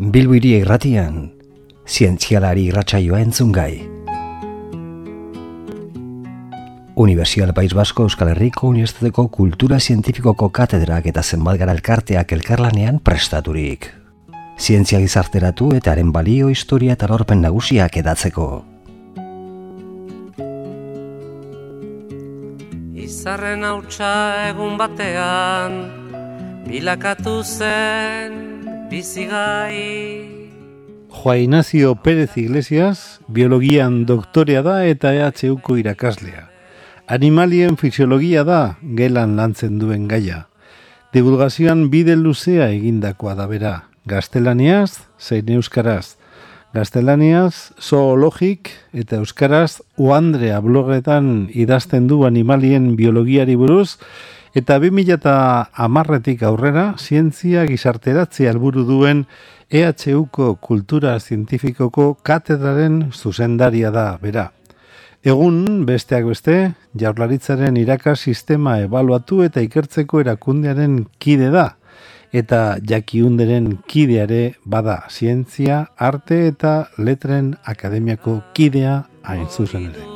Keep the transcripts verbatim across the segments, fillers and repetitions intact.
Bilbo Hiria Irratian, zientzialari irratsaioa entzungai. Universidad del País Vasco Euskal Herriko Unibertsitateko Kultura Zientifikoko katedrak eta zenbat gara elkarteak elkarlanean prestaturik. Zientzia gizarteratu eta haren balio, historia eta lorpen nagusiak edatzeko. Izarren hautsa egun batean, bilakatu zen bizigai. Juan Ignacio Pérez Iglesias, biologian doktorea da eta E H Uko irakaslea. Animalien fisiologia da gelan lantzen duen gaia. Divulgazioan bide luzea egindakoa da bera, gaztelaniaz, zein euskaraz. Gaztelaniaz, zoologik eta euskaraz Uandrea blogetan idazten du animalien biologiari buruz, eta bi mila hamarretik aurrera zientzia gizarteratzea helburu duen E H Uko Kultura Zientifikoko katedraren zuzendaria da bera. Egun, besteak beste, Jaurlaritzaren irakas sistema ebaluatu eta ikertzeko erakundearen kide da, eta jakiunderen kideare bada zientzia, arte eta letren akademiako kidea hain zuzen ere.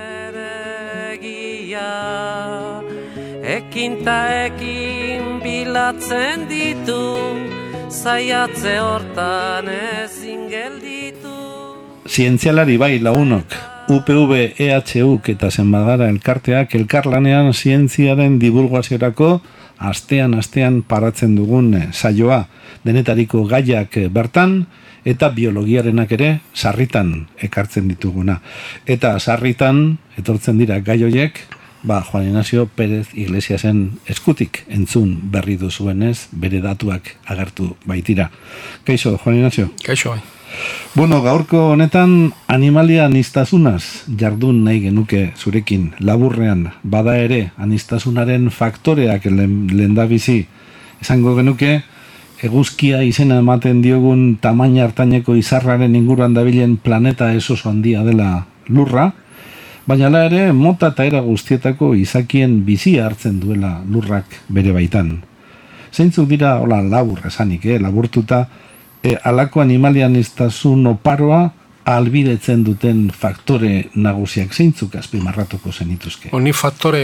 Ekin ta ekin bilatzen ditu, zaiatze hortan ezin gelditu. Zientzialari bai lagunok, U P V, E H U eta zenbat gara elkarteak elkarlanean zientziaren divulgaziorako astean astean paratzen dugun saioa, denetariko gaiak bertan eta biologiarenak ere sarritan ekartzen dituguna. Eta sarritan etortzen dira gai horiek, ba, Juan Ignacio Pérez Iglesiasen eskutik entzun berri duzuenez, bere datuak agertu baitira. Kaixo, Juan Ignacio? Kaixo, bai. Bueno, gaurko honetan animalia anistazunaz jardun nahi genuke zurekin, laburrean, bada ere anistasunaren faktoreak lehendabizi. Esango genuke, eguzkia izena ematen diogun tamaina hartaineko izarraren inguruan dabilen planeta ez oso handia dela lurra, baina la ere mota eta era guztietako izakien bizia hartzen duela lurrak bere baitan. Zeintzuk dira, hola, labur esanik, eh, laburtuta, E, alako animalianiztasun oparoa albidetzen duten faktore nagusiak zeintzuk azpimarratuko zenituzke? Honi faktore,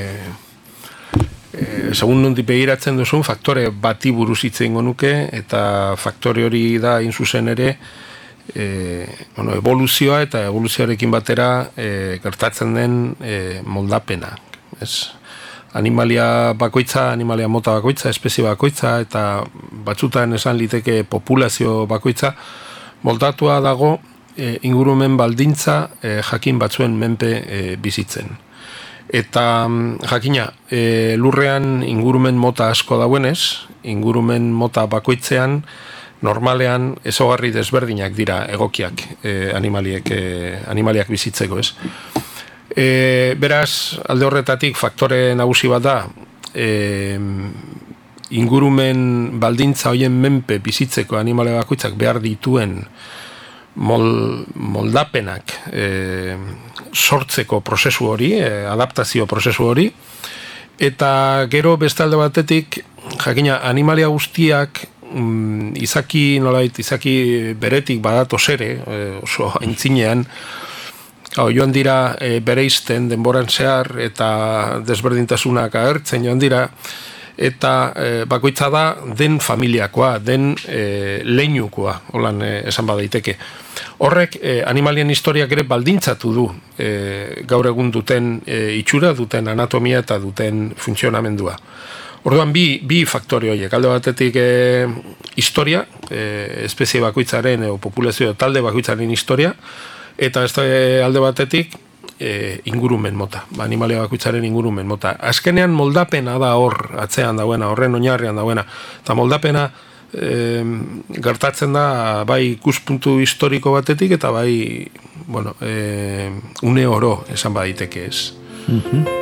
e, segun nondik begiratzen duzun, faktore bati buruz hitz egingo nuke, eta faktore hori da hain zuzen ere e, bueno, evoluzioa eta evoluzioarekin batera e, gertatzen den e, moldapena. Ez? Animalia bakoitza, animalia mota bakoitza, espezie bakoitza, eta batzutan esan liteke populazio bakoitza, moldatua dago e, ingurumen baldintza e, jakin batzuen menpe e, bizitzen. Eta jakina, e, lurrean ingurumen mota asko dauenez, ingurumen mota bakoitzean, normalean ezaugarri desberdinak dira egokiak e, animaliek, e, animaliak bizitzeko, ez? E, beraz, alde horretatik faktore nagusi bat da e, ingurumen baldintza hoien menpe bizitzeko animale bakoitzak behar dituen mol, moldapenak e, sortzeko prozesu hori, e, adaptazio prozesu hori, eta gero beste alde batetik jakina animalia guztiak mm, izaki nolait, izaki beretik badatos ere, e, oso aintzinean, Hau, joan dira e, bereizten denboran zehar eta desberdintasunak agertzen joan dira, eta e, bakoitza da den familiakoa, den e, leinukoa, holan e, esan badaiteke. Horrek e, animalien historiak ere baldintzatu du e, gaur egun duten e, itxura, duten anatomia eta duten funtzionamendua. Orduan bi, bi faktore horiek, alde batetik e, historia, e, espezie bakoitzaren o populazio talde bakoitzaren historia, eta ez da alde batetik e, ingurumen mota, ba, animalia bakoitzaren ingurumen mota. Azkenean moldapena da hor atzean dauena, horren oinarrian dauena, eta moldapena e, gertatzen da bai ikuspuntu historiko batetik eta bai bueno, e, une oro esan baditeke ez. Mm-hmm.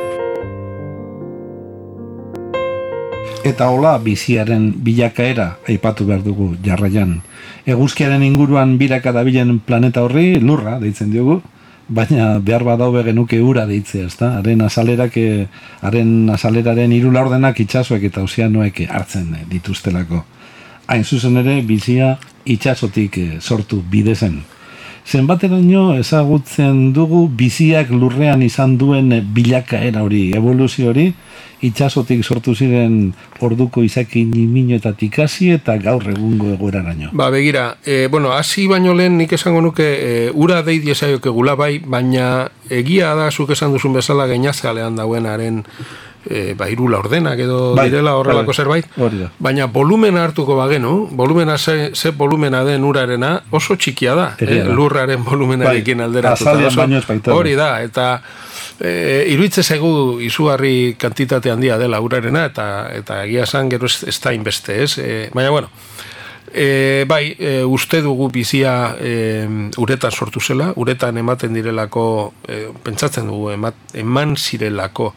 Eta hola biziaren bilakaera aipatu behar dugu jarraian. Eguzkiaren inguruan biraka dabilen planeta horri lurra deitzen diogu, baina behar badaube genuke ura deitzea, ezta? Haren azalerak, haren azaleraren hiru laurdenak itsasoek eta ozeanoek hartzen dituztelako. hain zuzen ere bizia itsasotik sortu bide zen. Zenbateraino ezagutzen dugu biziak lurrean izan duen bilakaera hori, evoluzio hori, itsasotik sortu ziren orduko izaki niminoetatik hasi eta gaur egungo egoeraraino. Ba, begira, e, bueno, hasi baino lehen nik esango nuke e, ura dei diesaiokegula bai, baina egia da zuk esan duzun bezala gainazalean dauenaren e, ba, irula ordenak edo bai, direla horrelako bai, zerbait, baina volumena hartuko bagenu, volumena ze, ze volumena den urarena oso txikia da, eh, lurraren volumenarekin bai, alderatuta. Hori da, eta e, iruitze zegu izugarri kantitate handia dela urarena, eta eta egia esan gero ez, ez da inbeste, ez? E, baina, bueno, e, bai, e, uste dugu bizia e, uretan sortu zela, uretan ematen direlako, e, pentsatzen dugu, emat, eman zirelako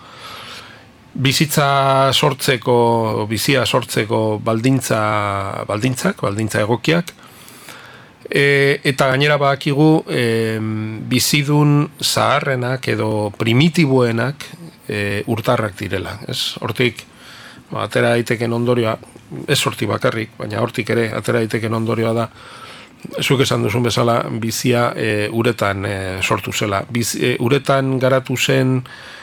bizitza sortzeko, bizia sortzeko baldintza, baldintzak, baldintza egokiak, e, eta gainera badakigu e, bizidun zaharrenak edo primitiboenak e, urtarrak direla. Ez? Hortik, ba, atera daiteken ondorioa, ez hortik bakarrik, baina hortik ere atera daiteken ondorioa da, zuk esan duzun bezala bizia e, uretan e, sortu zela. Biz, e, uretan garatu zen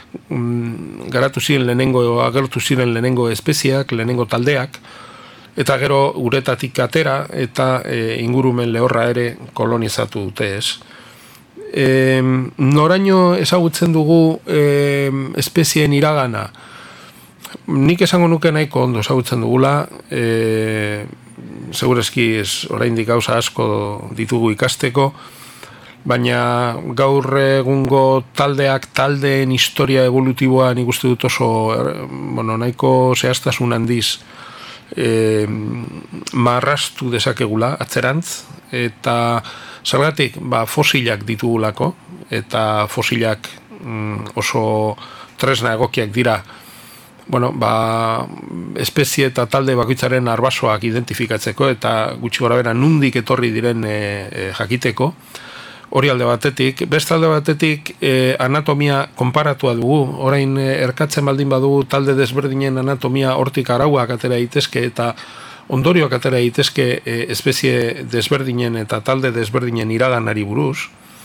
garatu ziren lehenengo, agertu ziren lehenengo espeziak, lehenengo taldeak, eta gero uretatik atera eta e, ingurumen lehorra ere kolonizatu dute ez. E, noraino ezagutzen dugu e, espezien iragana? Nik esango nuke nahiko ondo ezagutzen dugula, e, segurezki ez oraindik gauza asko ditugu ikasteko, baina gaur egungo taldeak taldeen historia evolutiboa nik uste dut oso bueno, nahiko zehaztasun handiz e, marrastu dezakegula atzerantz, eta zergatik ba, fosilak ditugulako, eta fosilak mm, oso tresna egokiak dira, bueno, ba, espezie eta talde bakoitzaren arbasoak identifikatzeko eta gutxi gorabehera nundik etorri diren e, e, jakiteko. Hori alde batetik, beste alde batetik eh, anatomia konparatua dugu, orain eh, erkatzen baldin badugu talde desberdinen anatomia hortik arauak atera daitezke eta ondorioak atera daitezke eh, espezie desberdinen eta talde desberdinen iraganari buruz.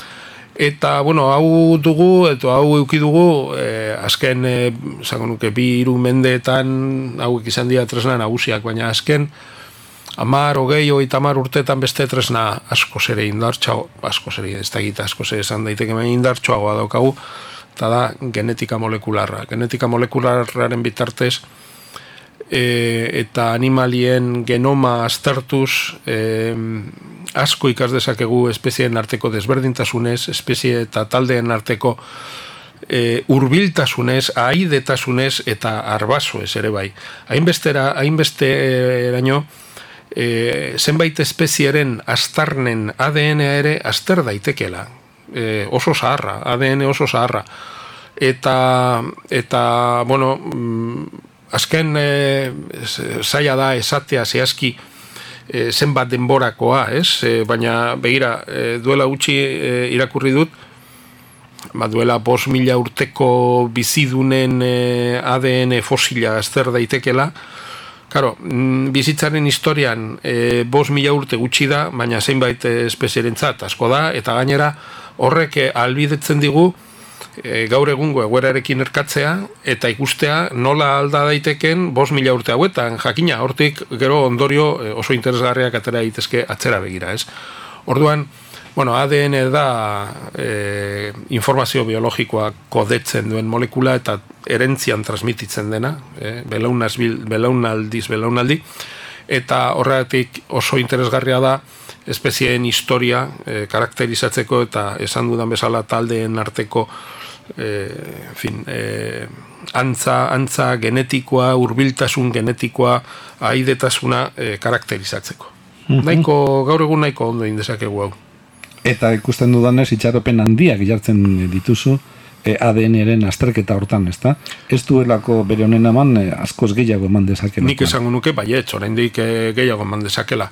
Eta, bueno, hau dugu, eta hau euki dugu, eh, azken, eh, zango nuke, bi hiru mendeetan hauek izan dira tresna nagusiak, baina azken Amar, hogei, hogeita hamar urteetan beste tresna asko zere indartxago, asko zere, ez da gita asko zere esan daiteke, baina indartxoagoa daukagu, eta da genetika molekularra. Genetika molekularraren bitartez, e, eta animalien genoma aztertuz, e, asko ikas dezakegu espezien arteko desberdintasunez, espezie eta taldeen arteko e, urbiltasunez, ahaidetasunez eta arbasoez ere bai. Hainbestera, hainbeste eraino, E, zenbait espezieren astarnen A D N-a ere aster daitekela, e, oso zaharra, A D N oso zaharra, eta, eta bueno, azken e, zaila da esatea zehazki e, zenbat denborakoa, ez? E, baina begira, e, duela gutxi e, irakurri dut, ba, duela bost mila urteko bizidunen e, A D N fosila aster daitekela. Claro, bizitzaren historian e, bost mila urte gutxi da, baina zeinbait espezierentzat asko da, eta gainera horrek ahalbidetzen digu e, gaur egungo egoerarekin erkatzea, eta ikustea nola alda daiteken bost mila urte hauetan, jakina, hortik gero ondorio oso interesgarriak atera daitezke atzera begira, ez? Orduan, bueno, A D N da e, informazio biologikoa kodetzen duen molekula eta erentzian transmititzen dena, e, belaunaldiz belaunaldi, eta horregatik oso interesgarria da espezieen historia e, karakterizatzeko eta esan dudan bezala taldeen arteko e, en fin, e, antza, antza genetikoa, hurbiltasun genetikoa, ahaidetasuna e, karakterizatzeko. Mm-hmm. Nahiko, gaur egun nahiko ondo indezakegu hau. Eta ikusten dudanez, itxaropen handiak jartzen dituzu e, A D N-eren azterketa hortan, ezta? Ez duelako bere honen eman e, askoz gehiago eman dezakela. Nik esango nuke, baietz, oraindik e, gehiago eman dezakela.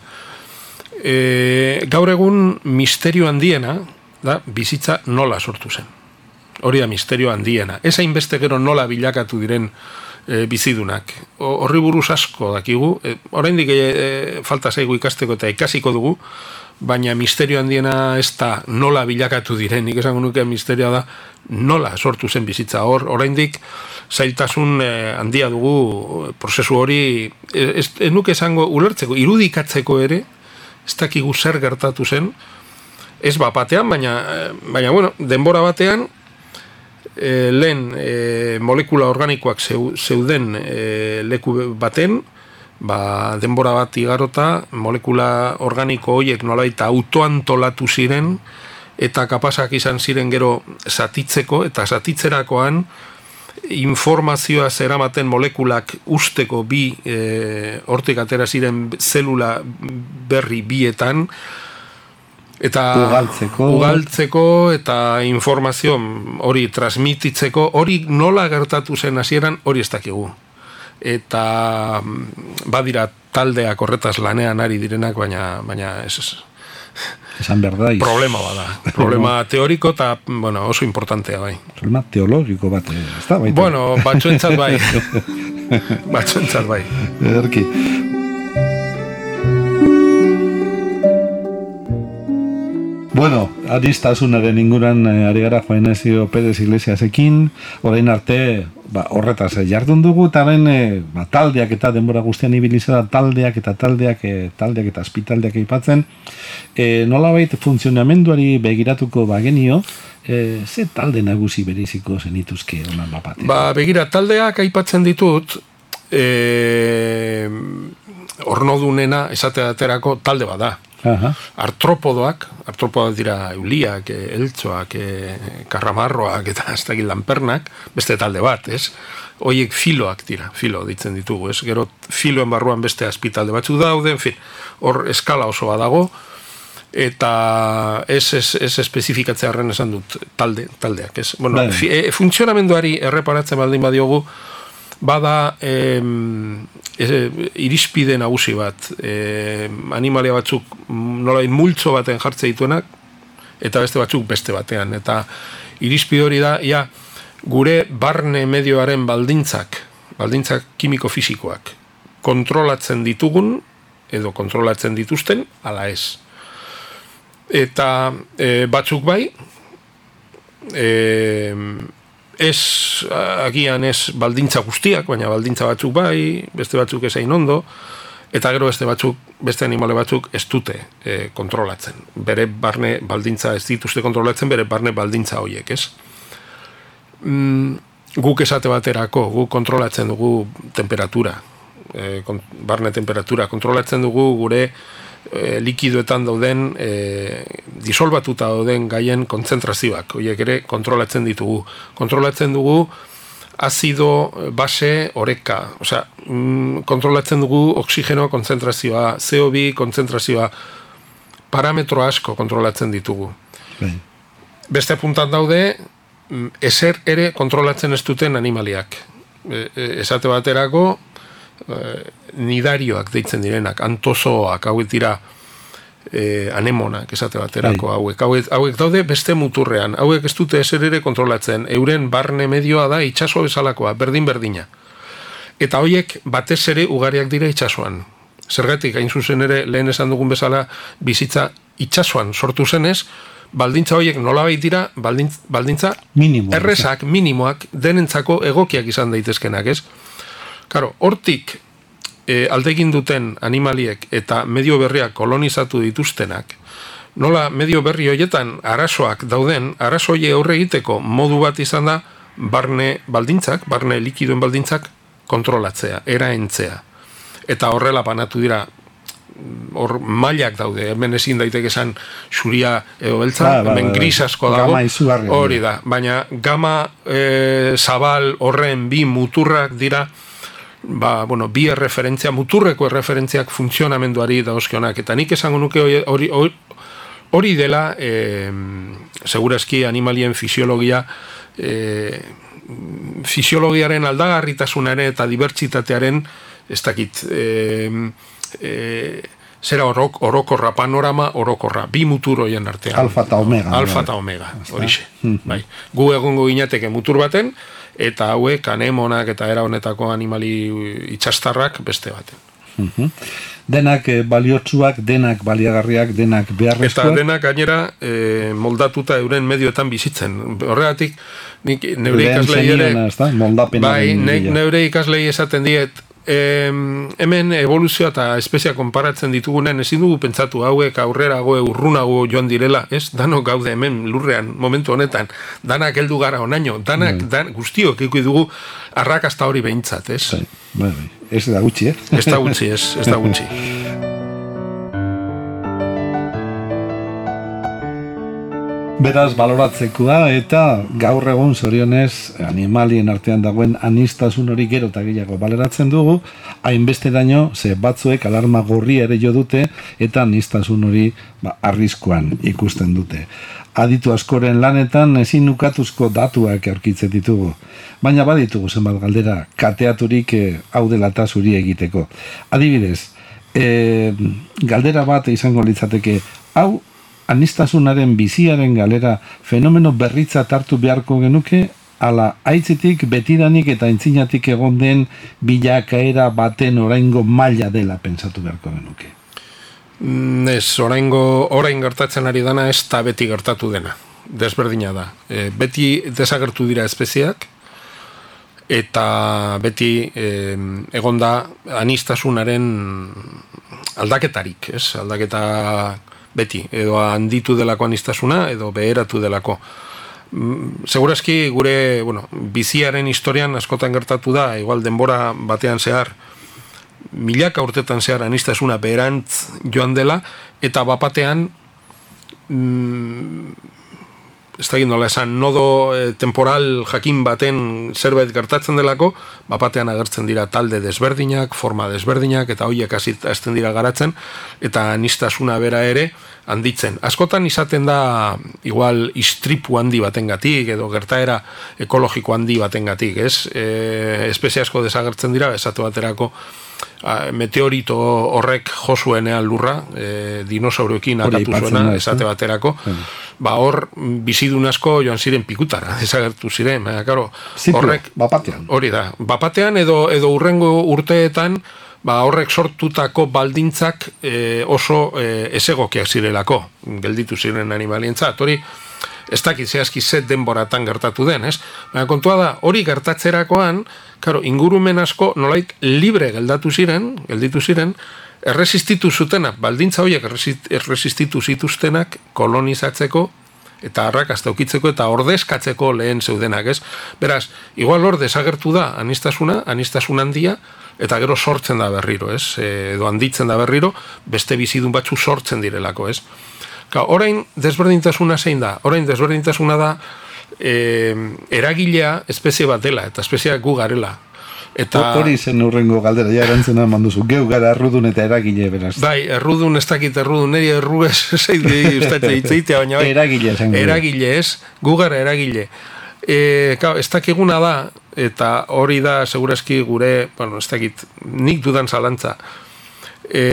E, gaur egun misterio handiena da bizitza nola sortu zen. Hori da misterio handiena. Ez hainbeste gero nola bilakatu diren e, bizidunak. Horri buruz asko dakigu, e, oraindik e, falta zaigu ikasteko eta ikasiko dugu, baina misterio handiena ez da nola bilakatu diren, nik esango nuke misterioa da nola sortu zen bizitza. Hor, oraindik zailtasun eh, handia dugu prozesu hori, ez, ez nuke esango ulertzeko, irudikatzeko ere, ez dakigu zer gertatu zen, ez bat batean, baina, baina bueno, denbora batean, e, lehen e, molekula organikoak zeuden e, leku baten, ba, denbora bat igarota, molekula organiko horiek nolabait autoantolatu ziren, eta kapasak izan ziren gero zatitzeko, eta zatitzerakoan informazioa zeramaten molekulak usteko bi e, hortik atera ziren zelula berri bietan, eta ugaltzeko. ugaltzeko eta informazio hori transmititzeko, hori nola gertatu zen hasieran hori ez dakigu. Eta badira taldeak horretaz lanean ari direnak, baina, baina ez ez. Esan berdaiz. Problema bada. Problema teoriko eta bueno, oso importantea bai. Problema teologiko bat, ez da? Baita. Bueno, batzuentzat bai. batzuentzat bai. Ederki. Bueno, aristasunaren inguran eh, ari gara Juan Ignacio Pérez Iglesiasekin, orain arte ba, horretaz eh, jardun dugu, eta orain eh, ba, taldeak eta denbora guztian ibilizera taldeak eta taldeak, eh, taldeak eta azpitaldeak aipatzen, eh, nolabait funtzionamenduari begiratuko bagenio, eh, ze talde nagusi beriziko zenituzke honan bapatean? Ba, begira, taldeak aipatzen ditut, eh, ornodunena esate daterako talde bada. Aha. Artropodoak, artropodoak dira euliak, eltzoak, karramarroak eta ez dakit lanpernak, beste talde bat, ez? Hoiek filoak dira, filo ditzen ditugu, ez? Gero filoen barruan beste azpitalde batzuk daude, en fin, hor eskala oso badago, eta ez, ez, ez espezifikatzea harren esan dut talde, taldeak, ez? Bueno, fi, e, funtzionamenduari erreparatzen baldin badiogu, bada eh, irizpide nagusi bat, eh, animalia batzuk nolain multzo baten jartze dituenak, eta beste batzuk beste batean. Eta irizpide hori da, ia, gure barne medioaren baldintzak, baldintzak kimiko-fisikoak, kontrolatzen ditugun, edo kontrolatzen dituzten, ala ez. Eta eh, batzuk bai, eh, ez, agian ez baldintza guztiak, baina baldintza batzuk bai, beste batzuk ezain ondo, eta gero beste batzuk, beste animale batzuk ez dute e, kontrolatzen. Bere barne baldintza ez dituzte kontrolatzen, bere barne baldintza horiek, ez? Mm, guk esate baterako, guk kontrolatzen dugu temperatura, e, kon, barne temperatura, kontrolatzen dugu gure e, likidoetan dauden, e, disolbatuta dauden gaien kontzentrazioak, horiek ere kontrolatzen ditugu. Kontrolatzen dugu azido base oreka, osea, mm, kontrolatzen dugu oksigeno kontzentrazioa, C O bi kontzentrazioa, parametro asko kontrolatzen ditugu. Bai. Beste puntan daude, ezer ere kontrolatzen ez duten animaliak. E, esate baterako, e, nidarioak deitzen direnak, antozoak, hauek dira e, anemonak, esate baterako hauek. hauek. Hauek daude beste muturrean, hauek ez dute ezer ere kontrolatzen, euren barne medioa da itsaso bezalakoa, berdin-berdina. Eta horiek batez ere ugariak dira itsasoan. Zergatik, hain zuzen ere, lehen esan dugun bezala, bizitza itsasoan sortu zenez, baldintza horiek nolabait dira, baldintza, baldintza Minimo, errezak, minimoak, denentzako egokiak izan daitezkenak, ez? Karo, hortik e, aldegin duten animaliek eta medio berriak kolonizatu dituztenak, nola medio berri horietan arazoak dauden, arazo horiek aurre egiteko modu bat izan da, barne baldintzak, barne likidoen baldintzak kontrolatzea, eraentzea. Eta horrela banatu dira, hor mailak daude, hemen ezin daiteke esan xuria edo beltza, ba, ba, hemen ba, gris asko dago, hori da, baina gama e, zabal horren bi muturrak dira, ba, bueno, bi erreferentzia, muturreko erreferentziak funtzionamenduari dauzkionak, eta nik esango nuke hori hori dela, e, segurazki animalien fisiologia, e, fisiologiaren aldagarritasunaren eta dibertsitatearen, ez dakit, e, e, zera orok, orokorra, panorama orokorra, bi mutur hoien artean. Alfa eta omega. Alfa eta omega, horixe. Bai. Gu egongo ginateke mutur baten, eta hauek anemonak eta era honetako animali itxastarrak beste baten. Uh-huh. Denak e, baliotsuak, denak baliagarriak, denak beharrezkoak. Eta denak gainera e, moldatuta euren medioetan bizitzen. Horregatik, nik neure ikaslei ere... Bai, ne, neure ikaslei esaten diet, e, hemen evoluzioa eta espezia konparatzen ditugunen, ezin dugu pentsatu hauek aurrerago urrunago joan direla, ez? Danok gaude hemen lurrean, momentu honetan, danak heldu gara onaino, danak, dan, guztiok ikusi dugu arrakasta hori behintzat, ez? Bai, bai, bai. Ez da gutxi, eh? Ez da gutxi, ez, ez da gutxi. Beraz, baloratzeko da, eta gaur egun zorionez animalien artean dagoen anistasun hori gero eta gehiago baloratzen dugu, hainbeste daño, ze batzuek alarma gorria ere jo dute, eta anistasun hori ba, arriskuan ikusten dute. Aditu askoren lanetan ezin ukatuzko datuak aurkitzen ditugu, baina baditugu zenbat galdera kateaturik eh, hau dela eta zuri egiteko. Adibidez, eh, galdera bat izango litzateke, hau anistasunaren biziaren galera fenomeno berritza hartu beharko genuke, ala aitzitik betidanik eta aintzinatik egon den bilakaera baten oraingo maila dela pentsatu beharko genuke. Ez, oraingo, orain gertatzen ari dana ez da beti gertatu dena. Desberdina da. E, beti desagertu dira espeziak, eta beti e, egonda anistasunaren aldaketarik, ez? Aldaketa beti, edo handitu delako anistasuna, edo beheratu delako. Segurazki gure, bueno, biziaren historian askotan gertatu da, igual denbora batean zehar, milaka urtetan zehar anistasuna beherantz joan dela, eta bapatean mm, ez da gindola esan, nodo eh, temporal jakin baten zerbait gertatzen delako, bapatean agertzen dira talde desberdinak, forma desberdinak, eta horiek hasten dira garatzen, eta anistasuna bera ere handitzen. Askotan izaten da igual istripu handi batengatik edo gertaera ekologiko handi batengatik, ez? E, espezie asko desagertzen dira, esatu baterako meteorito horrek josuenean lurra, e, dinosauroekin akatu zuena, esate baterako, ba hor bizidun asko joan ziren pikutara, desagertu ziren, baina, karo, horrek, bapatean. Hori da, bapatean edo, edo urrengo urteetan, ba horrek sortutako baldintzak e, oso e, ezegokiak zirelako, gelditu ziren animalientzat, hori, ez dakit zehazki zet denboratan gertatu den, ez? Baina kontua da, hori gertatzerakoan, karo, ingurumen asko nolaik libre geldatu ziren, gelditu ziren, erresistitu zutenak, baldintza horiek erresistitu zituztenak kolonizatzeko, eta arrakasta ukitzeko eta ordezkatzeko lehen zeudenak, ez? Beraz, igual hor desagertu da anistasuna, anistasun handia, eta gero sortzen da berriro, ez? Edo handitzen da berriro, beste bizidun batzu sortzen direlako, ez? Ka, orain desberdintasuna zein da? Orain desberdintasuna da e, eragilea espezie bat dela, eta espezieak gu garela. Eta hori zen urrengo galdera, ja erantzena manduzu, geu gara errudun eta eragile beraz. Bai, errudun ez dakit errudun, niri erru ez zeide itzaitea, baina bai, eragile esan eragile ez, gu gara eragile. E, ka, ez dakiguna da, eta hori da segurazki gure, bueno, ez dakit, nik dudan zalantza. E,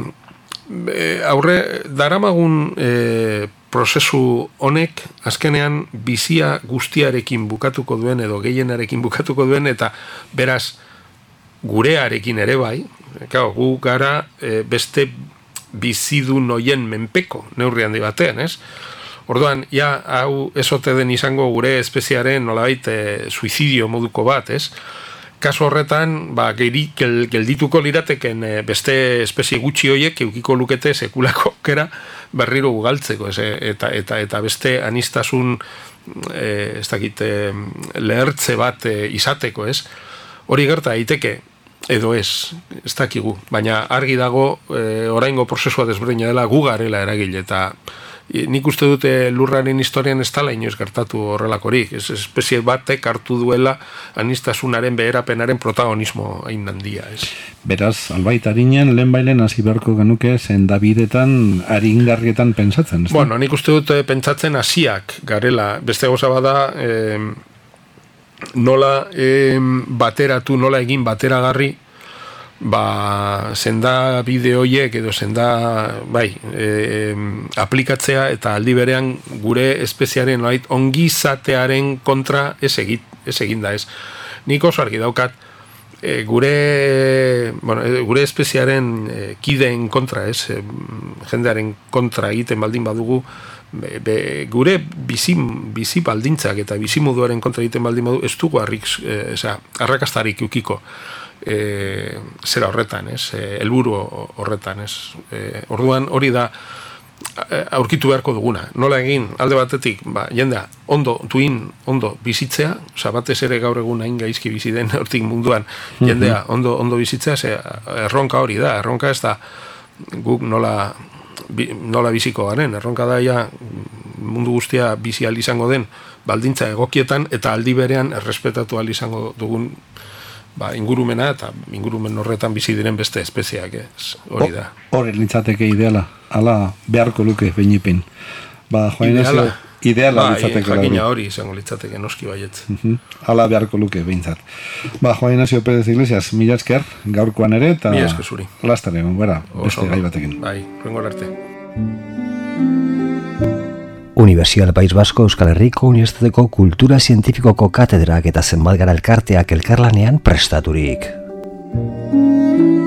aurre, daramagun e, prozesu honek azkenean bizia guztiarekin bukatuko duen edo gehienarekin bukatuko duen, eta beraz gurearekin ere bai, kao, gu gara e, beste bizidun hoien menpeko neurri handi batean, ez? Orduan, ja, hau ezote den izango gure espeziaren nolabait e, suizidio moduko bat, ez? Kaso horretan, ba, geri, gel, geldituko lirateken e, beste espezie gutxi hoiek eukiko lukete sekulako kera berriro ugaltzeko, ez, eta, eta, eta beste anistasun e, ez dakit, e, lehertze bat e, izateko, ez? Hori gerta daiteke edo ez, ez dakigu, baina argi dago e, oraingo prozesua desberdina dela gu garela eragile, eta nik uste dute lurraren historian ez dala inoiz gertatu horrelakorik. Ez espezie batek hartu duela anistasunaren beherapenaren protagonismo hain handia, ez? Beraz, albait harinen, lehen bailen hasi beharko genuke zen Davidetan aringarrietan pentsatzen, ez da? Bueno, nik uste dute pentsatzen hasiak garela. Beste gauza bada, eh, nola eh, bateratu, nola egin bateragarri, ba, zenda bideoiek edo zenda, bai, e, aplikatzea eta aldi berean gure espeziaren nolait ongizatearen kontra ez egit, ez eginda ez. Nik oso argi daukat, e, gure, bueno, gure espeziaren e, kideen kontra, ez, e, jendearen kontra egiten baldin badugu, be, be, gure bizi, bizi baldintzak eta bizimoduaren kontra egiten baldin badugu, ez dugu arrik, e, eza, arrakastarik ukiko. E, zera horretan, ez, e, helburu horretan, ez. E, orduan hori da aurkitu beharko duguna. Nola egin, alde batetik, ba, jendea, ondo, duin, ondo bizitzea, oza, batez ere gaur egun hain gaizki bizi den hortik munduan, jendea, ondo, ondo bizitzea, ze erronka hori da, erronka ez da guk nola, bi, nola biziko garen, erronka da ja mundu guztia bizi ahal izango den baldintza egokietan, eta aldi berean errespetatu ahal izango dugun ba, ingurumena eta ingurumen horretan bizi diren beste espeziak, ez, hori da. Hori litzateke ideala, ala beharko luke behinipin. Ba, Juan Ignacio, ideala ba, litzateke. Jakina hori izango litzateke noski baietz. Uh-huh. Ala beharko luke behintzat. Ba, Juan Ignacio Pérez Iglesias, mila esker, gaurkoan ere, eta mila esker zuri. Lastare, gara, beste gai batekin. Bai, rengo arte. Universidad País Vasco Euskal Herriko Unibertsitateko Kultura Zientifikoko katedrak eta zenbat gara elkarteak elkarlanean prestaturik.